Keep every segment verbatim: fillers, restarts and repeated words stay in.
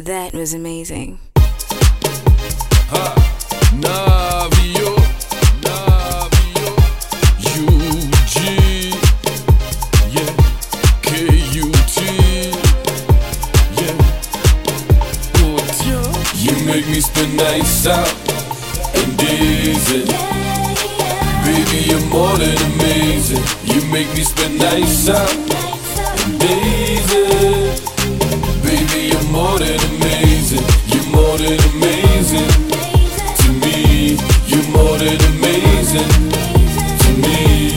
That was amazing. Ha, Navio, Navio, U G, yeah, K U T, yeah, good. You make me spend nights out and days in. Baby, you're more than amazing. You make me spend nights out and days in. Baby, you're more than amazing. You're more than amazing to me. You're more than amazing to me.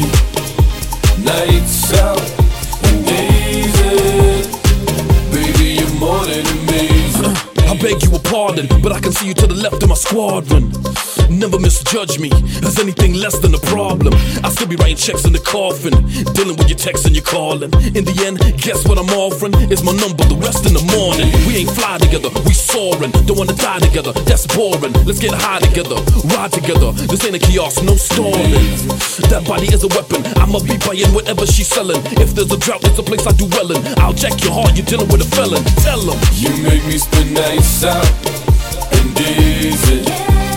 Nights out and days in. Baby, you're more than amazing. I beg you a pardon, but I can see you to the left of my squadron. Never misjudge me as anything less than a problem. I still be writing checks in the coffin, dealing with your texts and your calling. In the end, guess what I'm offering? Is my number, the rest in the morning. We ain't fly together, we soaring. Don't wanna die together, that's boring. Let's get high together, ride together. This ain't a kiosk, no stalling. That body is a weapon, I'ma be buying whatever she's selling. If there's a drought, it's a place I do well in. I'll check your heart, you're dealing with a felon. Tell them. You make me spend nights out and days in.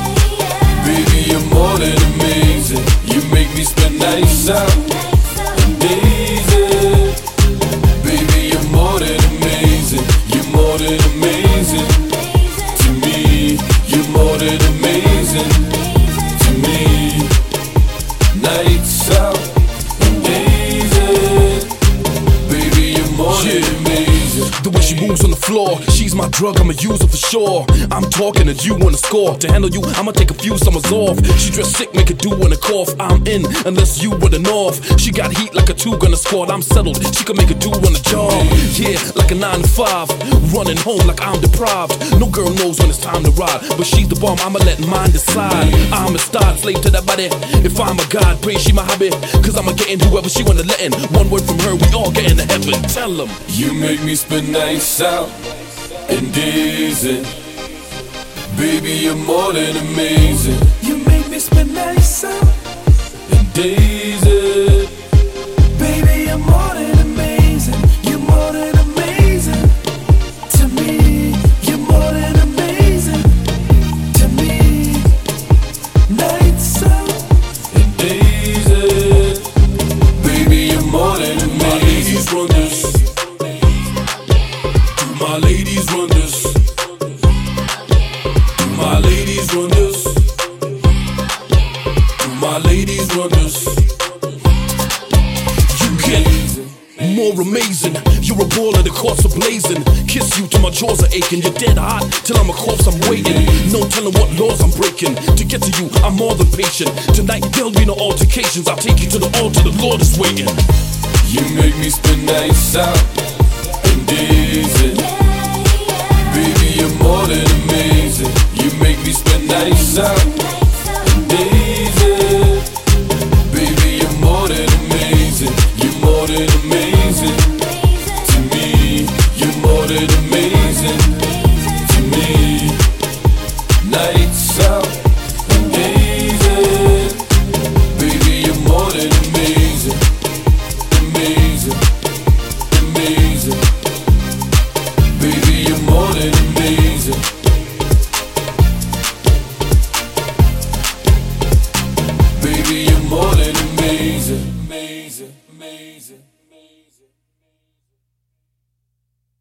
Baby, you're more than amazing. You make me spend nights out and days in. Baby, you're more than amazing. You're more than amazing to me. You're more than amazing to me. Nights out and days in. Baby, you're more than amazing. The way she moves on the floor, she's my drug, I'ma use her for sure. I'm talking and you wanna score. To handle you, I'ma take a few summers off. She dressed sick, make it do when a cough. I'm in, unless you were the north. She got heat like a two gunner squad. I'm settled, she can make it do on the job. Yeah, like a nine to five, running home like I'm deprived. No girl knows when it's time to ride, but she's the bomb, I'ma let mine decide. I'm a star, slave to that body. If I'm a god, pray she my hobby. Cause I'ma get in whoever she wanna let in. One word from her, we all get into heaven. Tell them. You make me spend nights out and days in. Baby, you're more than amazing. You make me spend nights out And days in. Baby, you're more than amazing. You're more than amazing to me. You're more than amazing to me. Nights out And days in. Baby, you're more than amazing. My ladies run this. Do my ladies run this? Do my ladies run this? Do my ladies run this? You get more amazing. You're a baller, the courts are blazing. Kiss you till my jaws are aching. You're dead hot till I'm a corpse, I'm waiting. No telling what laws I'm breaking. To get to you, I'm more than patient. Tonight there'll be no altercations. I'll take you to the altar, the Lord is waiting. You make me spend nights out and days in.